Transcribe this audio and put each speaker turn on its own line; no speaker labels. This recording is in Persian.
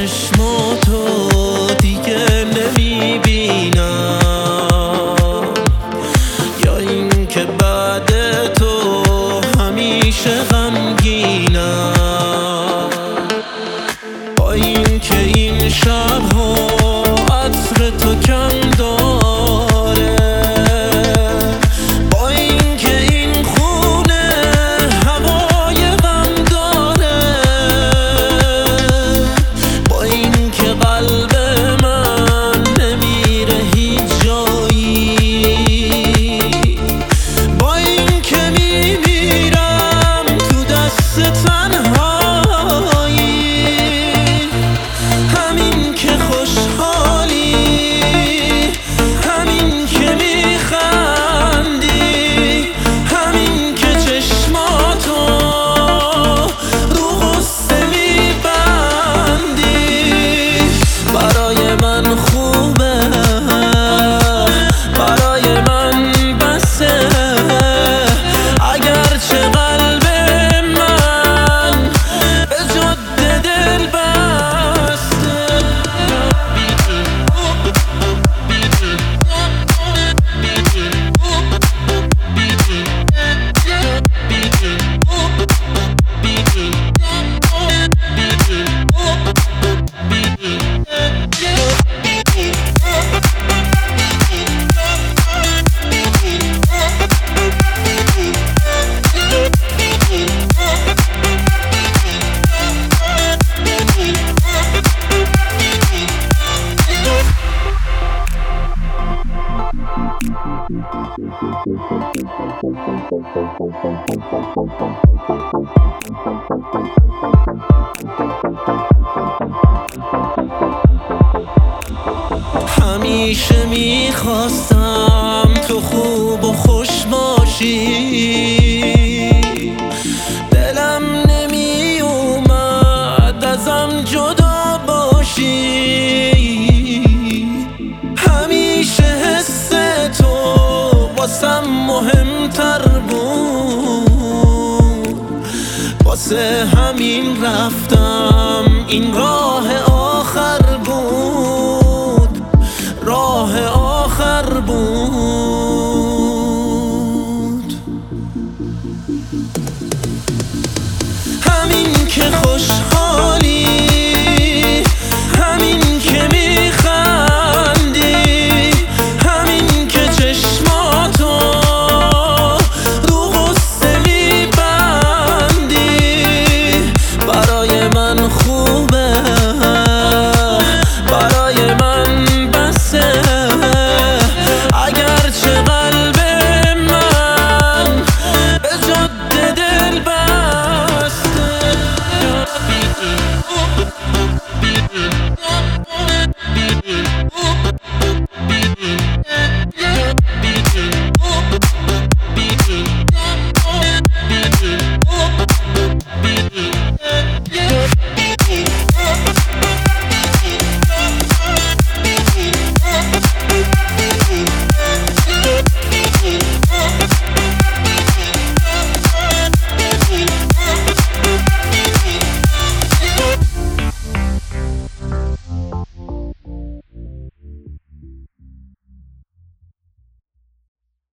چشماتو دیگه نمیبینم، یا این که بعد تو همیشه غمگینم. با این که این شبها عطر تو کم داره، با این که این خونه هوای غم داره، با این که قلب من نمیره هیچ جایی، با این که میمیرم تو دست تنهایی. همین که خوشحالی، همین که میخندی، همین که چشماتو رو غصه میبندی، برای من خوبه، برای من بسه. اگرچه قلب من به جاده دل بسته. همیشه میخواستم تو خوب و خوش باشی، دلم نمیومد ازم جدا باشی. همیشه حس تو واسم مهمتر بود، واسه همین رفتم. این راه آخر بود، راه آخر بود. همین که خوش